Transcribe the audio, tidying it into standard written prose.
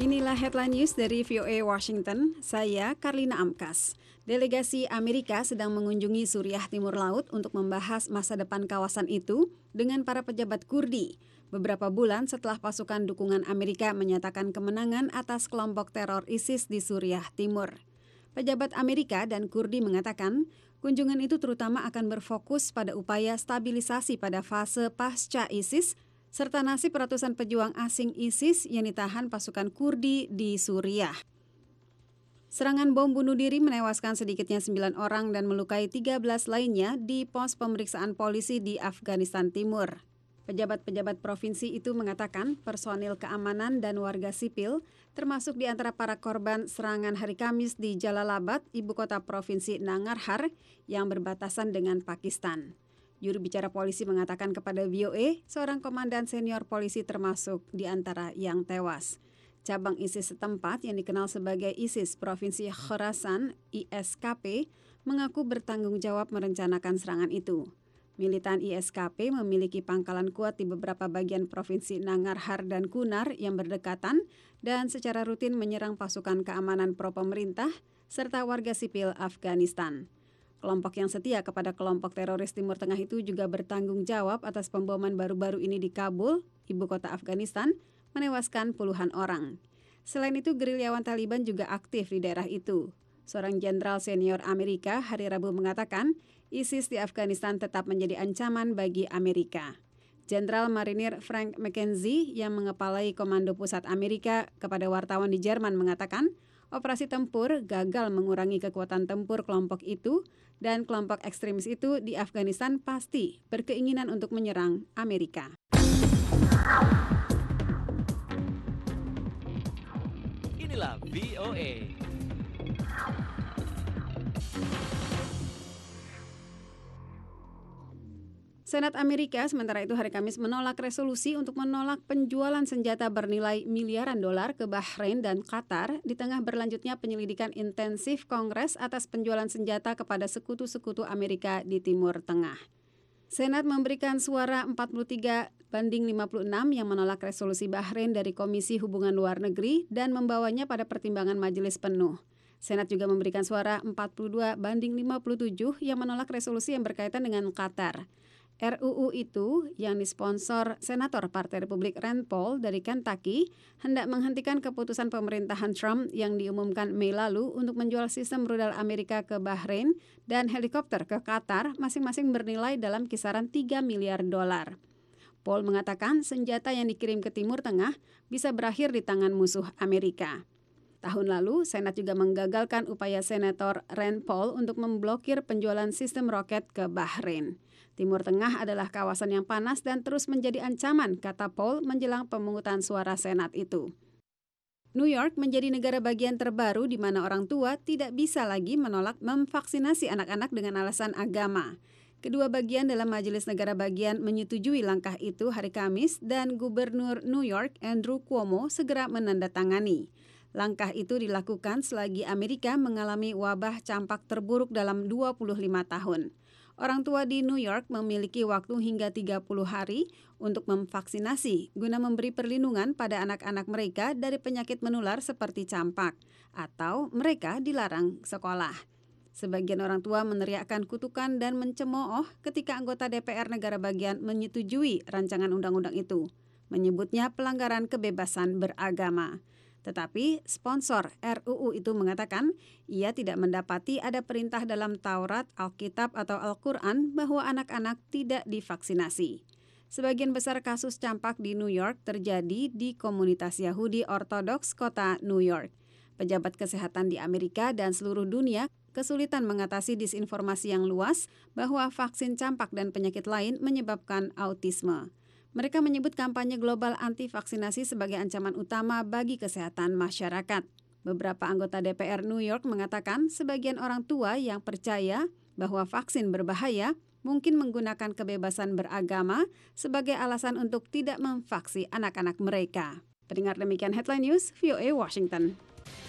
Inilah headline news dari VOA Washington, saya Karlina Amkas. Delegasi Amerika sedang mengunjungi Suriah Timur Laut untuk membahas masa depan kawasan itu dengan para pejabat Kurdi. Beberapa bulan setelah pasukan dukungan Amerika menyatakan kemenangan atas kelompok teror ISIS di Suriah Timur. Pejabat Amerika dan Kurdi mengatakan, kunjungan itu terutama akan berfokus pada upaya stabilisasi pada fase pasca ISIS serta nasib ratusan pejuang asing ISIS yang ditahan pasukan Kurdi di Suriah. Serangan bom bunuh diri menewaskan sedikitnya 9 orang dan melukai 13 lainnya di pos pemeriksaan polisi di Afghanistan Timur. Pejabat-pejabat provinsi itu mengatakan personil keamanan dan warga sipil, termasuk di antara para korban serangan hari Kamis di Jalalabad, ibu kota provinsi Nangarhar, yang berbatasan dengan Pakistan. Juru bicara polisi mengatakan kepada VOA, seorang komandan senior polisi termasuk di antara yang tewas. Cabang ISIS setempat yang dikenal sebagai ISIS Provinsi Khorasan, ISKP, mengaku bertanggung jawab merencanakan serangan itu. Militan ISKP memiliki pangkalan kuat di beberapa bagian provinsi Nangarhar dan Kunar yang berdekatan dan secara rutin menyerang pasukan keamanan pro-pemerintah serta warga sipil Afghanistan. Kelompok yang setia kepada kelompok teroris Timur Tengah itu juga bertanggung jawab atas pemboman baru-baru ini di Kabul, ibu kota Afghanistan, menewaskan puluhan orang. Selain itu, gerilyawan Taliban juga aktif di daerah itu. Seorang jenderal senior Amerika hari Rabu mengatakan, ISIS di Afghanistan tetap menjadi ancaman bagi Amerika. Jenderal Marinir Frank McKenzie yang mengepalai Komando Pusat Amerika kepada wartawan di Jerman mengatakan, operasi tempur gagal mengurangi kekuatan tempur kelompok itu dan kelompok ekstremis itu di Afghanistan pasti berkeinginan untuk menyerang Amerika. Inilah VOA. Senat Amerika sementara itu hari Kamis menolak resolusi untuk menolak penjualan senjata bernilai miliaran dolar ke Bahrain dan Qatar di tengah berlanjutnya penyelidikan intensif Kongres atas penjualan senjata kepada sekutu-sekutu Amerika di Timur Tengah. Senat memberikan suara 43-56 yang menolak resolusi Bahrain dari Komisi Hubungan Luar Negeri dan membawanya pada pertimbangan majelis penuh. Senat juga memberikan suara 42-57 yang menolak resolusi yang berkaitan dengan Qatar. RUU itu yang disponsor Senator Partai Republik Rand Paul dari Kentucky hendak menghentikan keputusan pemerintahan Trump yang diumumkan Mei lalu untuk menjual sistem rudal Amerika ke Bahrain dan helikopter ke Qatar masing-masing bernilai dalam kisaran 3 miliar dolar. Paul mengatakan senjata yang dikirim ke Timur Tengah bisa berakhir di tangan musuh Amerika. Tahun lalu, Senat juga menggagalkan upaya Senator Rand Paul untuk memblokir penjualan sistem roket ke Bahrain. Timur Tengah adalah kawasan yang panas dan terus menjadi ancaman, kata Paul menjelang pemungutan suara Senat itu. New York menjadi negara bagian terbaru di mana orang tua tidak bisa lagi menolak memvaksinasi anak-anak dengan alasan agama. Kedua bagian dalam Majelis Negara Bagian menyetujui langkah itu hari Kamis dan Gubernur New York Andrew Cuomo segera menandatangani. Langkah itu dilakukan selagi Amerika mengalami wabah campak terburuk dalam 25 tahun. Orang tua di New York memiliki waktu hingga 30 hari untuk memvaksinasi guna memberi perlindungan pada anak-anak mereka dari penyakit menular seperti campak atau mereka dilarang sekolah. Sebagian orang tua meneriakkan kutukan dan mencemooh ketika anggota DPR negara bagian menyetujui rancangan undang-undang itu, menyebutnya pelanggaran kebebasan beragama. Tetapi sponsor RUU itu mengatakan ia tidak mendapati ada perintah dalam Taurat, Alkitab atau Al-Quran bahwa anak-anak tidak divaksinasi. Sebagian besar kasus campak di New York terjadi di komunitas Yahudi Ortodoks kota New York. Pejabat kesehatan di Amerika dan seluruh dunia kesulitan mengatasi disinformasi yang luas bahwa vaksin campak dan penyakit lain menyebabkan autisme. Mereka menyebut kampanye global anti-vaksinasi sebagai ancaman utama bagi kesehatan masyarakat. Beberapa anggota DPR New York mengatakan sebagian orang tua yang percaya bahwa vaksin berbahaya mungkin menggunakan kebebasan beragama sebagai alasan untuk tidak memvaksin anak-anak mereka. Pendengar demikian Headline News, VOA Washington.